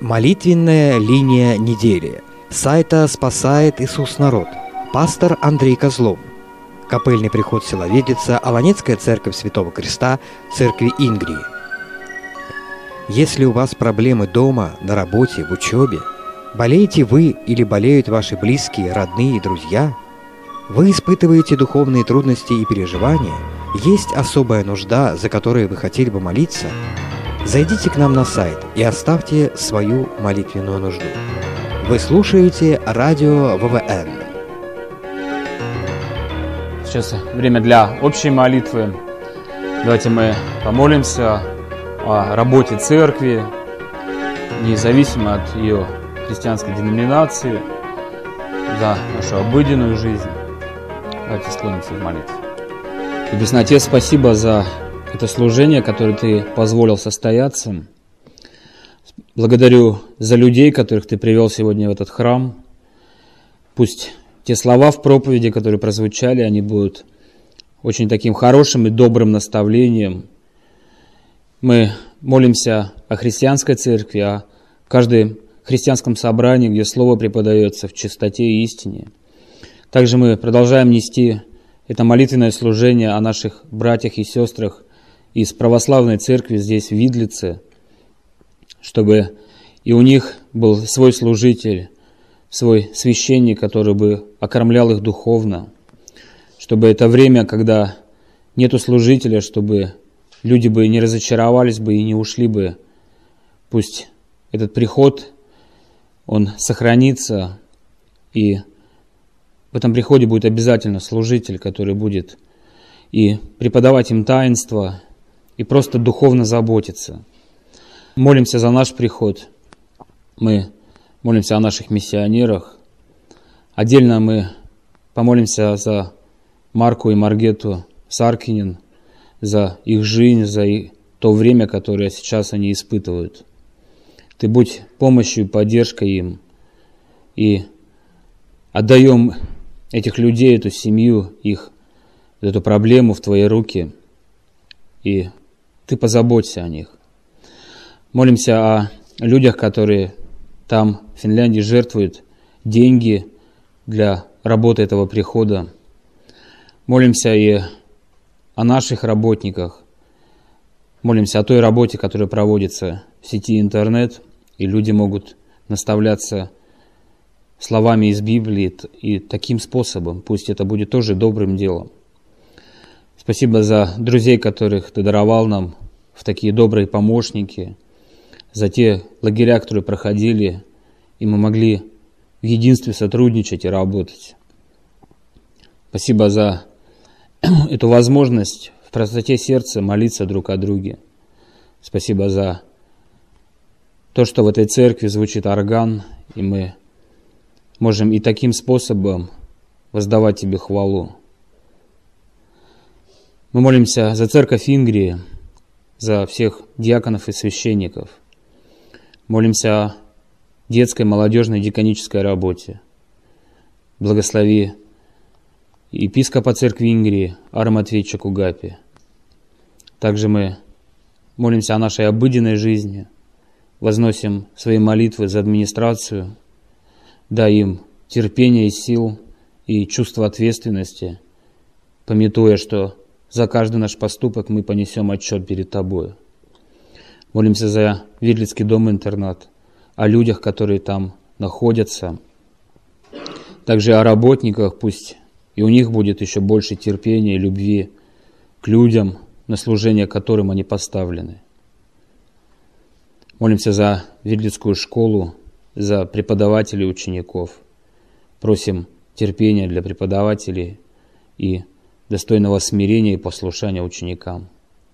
Молитвенная линия недели. Сайта «Спасает Иисус народ». Пастор Андрей Козлов. Копыльный приход села Ведица, Аланецкая церковь Святого Креста, церкви Ингрии. Если у вас проблемы дома, на работе, в учебе, болеете вы или болеют ваши близкие, родные и друзья, вы испытываете духовные трудности и переживания, есть особая нужда, за которую вы хотели бы молиться, зайдите к нам на сайт и оставьте свою молитвенную нужду. Вы слушаете радио ВВН. Сейчас время для общей молитвы. Давайте мы помолимся о работе церкви, независимо от ее христианской деноминации, за нашу обыденную жизнь. Давайте склонимся в молитве. Небесный Отец, спасибо за это служение, которое Ты позволил состояться. Благодарю за людей, которых Ты привел сегодня в этот храм. Пусть те слова в проповеди, которые прозвучали, они будут очень таким хорошим и добрым наставлением. Мы молимся о христианской церкви, о каждом христианском собрании, где Слово преподается в чистоте и истине. Также мы продолжаем нести это молитвенное служение о наших братьях и сестрах из православной церкви здесь, в Видлице, чтобы и у них был свой служитель, свой священник, который бы окормлял их духовно, чтобы это время, когда нету служителя, чтобы люди бы не разочаровались бы и не ушли бы. Пусть этот приход, он сохранится, и в этом приходе будет обязательно служитель, который будет и преподавать им таинство, и просто духовно заботиться. Молимся за наш приход. Мы молимся о наших миссионерах. Отдельно мы помолимся за Марку и Маргету Саркинин, за их жизнь, за то время, которое сейчас они испытывают. Ты будь помощью и поддержкой им. И отдаем этих людей, эту семью, их, эту проблему в Твои руки. И Ты позаботься о них. Молимся о людях, которые там, в Финляндии, жертвуют деньги для работы этого прихода. Молимся и о наших работниках. Молимся о той работе, которая проводится в сети интернет, и люди могут наставляться словами из Библии и таким способом. Пусть это будет тоже добрым делом. Спасибо за друзей, которых Ты даровал нам в такие добрые помощники, за те лагеря, которые проходили, и мы могли в единстве сотрудничать и работать. Спасибо за эту возможность в простоте сердца молиться друг о друге. Спасибо за то, что в этой церкви звучит орган, и мы можем и таким способом воздавать Тебе хвалу. Мы молимся за церковь Ингрии, за всех диаконов и священников. Молимся о детской, молодежной, диконической работе. Благослови епископа церкви Ингрии Ара Матвеевича Кугапи. Также мы молимся о нашей обыденной жизни, возносим свои молитвы за администрацию, дай им терпение и сил и чувство ответственности, памятуя, что за каждый наш поступок мы понесем отчет перед Тобой. Молимся за Видлицкий дом-интернат, о людях, которые там находятся. Также о работниках, пусть и у них будет еще больше терпения и любви к людям, на служение которым они поставлены. Молимся за Видлицкую школу, за преподавателей и учеников. Просим терпения для преподавателей и достойного смирения и послушания ученикам.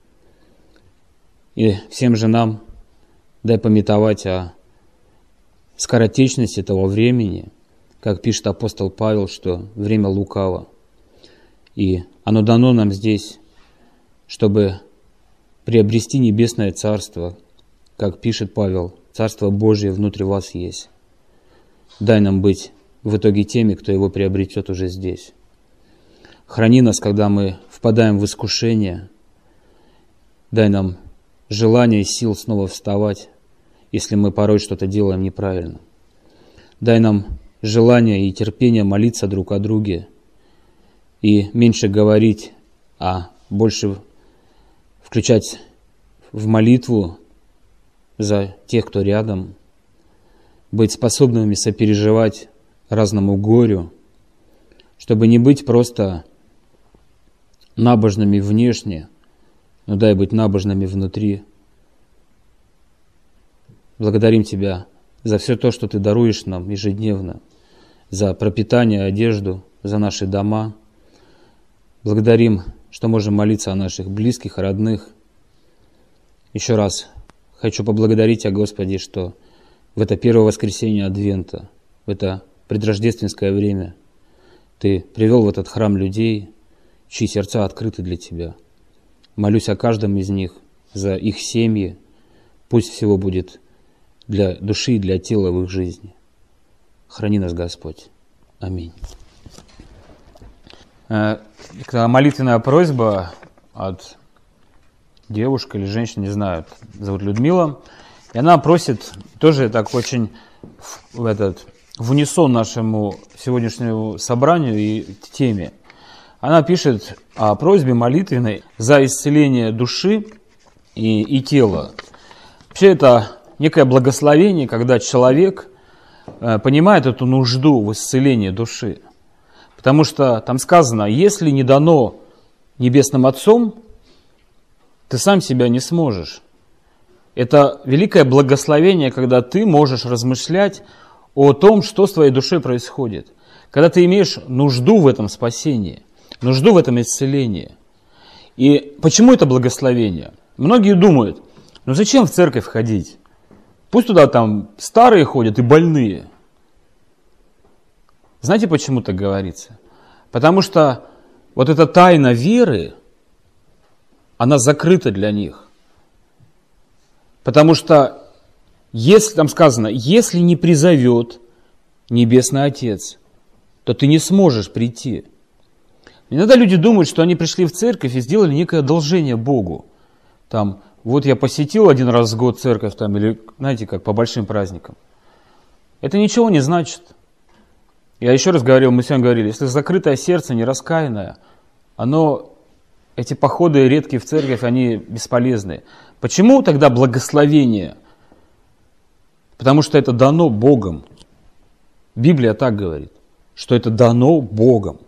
И всем же нам дай памятовать о скоротечности того времени, как пишет апостол Павел, что время лукаво. И оно дано нам здесь, чтобы приобрести небесное царство, как пишет Павел, Царство Божие внутри вас есть. Дай нам быть в итоге теми, кто его приобретет уже здесь. Храни нас, когда мы впадаем в искушение. Дай нам желание и сил снова вставать если мы порой что-то делаем неправильно. Дай нам желание и терпение молиться друг о друге и меньше говорить, а больше включать в молитву за тех, кто рядом, быть способными сопереживать разному горю, чтобы не быть просто набожными внешне, но дай быть набожными внутри. Благодарим Тебя за все то, что Ты даруешь нам ежедневно, за пропитание, одежду, за наши дома. Благодарим, что можем молиться о наших близких, родных. Еще раз хочу поблагодарить Тебя, Господи, что в это первое воскресенье Адвента, в это предрождественское время Ты привел в этот храм людей, чьи сердца открыты для Тебя. Молюсь о каждом из них, за их семьи. Пусть всего будет для души и для тела в их жизни. Храни нас, Господь. Аминь. Молитвенная просьба от девушки или женщины, не знаю, зовут Людмила. И она просит, тоже так очень в унисон нашему сегодняшнему собранию и теме. Она пишет о просьбе молитвенной за исцеление души и тела. Вообще это некое благословение, когда человек понимает эту нужду в исцелении души. Потому что там сказано, если не дано Небесным Отцом, ты сам себя не сможешь. Это великое благословение, когда ты можешь размышлять о том, что с твоей душой происходит. Когда ты имеешь нужду в этом спасении, нужду в этом исцелении. И почему это благословение? Многие думают, ну зачем в церковь ходить? Пусть туда там старые ходят и больные. Знаете, почему так говорится? Потому что вот эта тайна веры, она закрыта для них. Потому что, если там сказано, если не призовет Небесный Отец, то ты не сможешь прийти. Иногда люди думают, что они пришли в церковь и сделали некое одолжение Богу. Там, вот я посетил один раз в год церковь, там, или, знаете, как по большим праздникам. Это ничего не значит. Я еще раз говорил, мы сегодня говорили, если закрытое сердце, нераскаянное, эти походы редкие в церковь, они бесполезны. Почему тогда благословение? Потому что это дано Богом. Библия так говорит, что это дано Богом.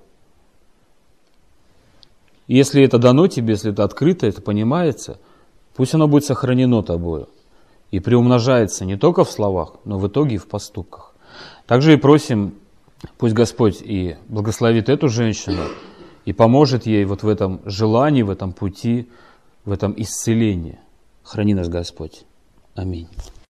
И если это дано тебе, если это открыто, это понимается, пусть оно будет сохранено тобою и приумножается не только в словах, но в итоге и в поступках. Также и просим, пусть Господь и благословит эту женщину и поможет ей вот в этом желании, в этом пути, в этом исцелении. Храни нас, Господь. Аминь.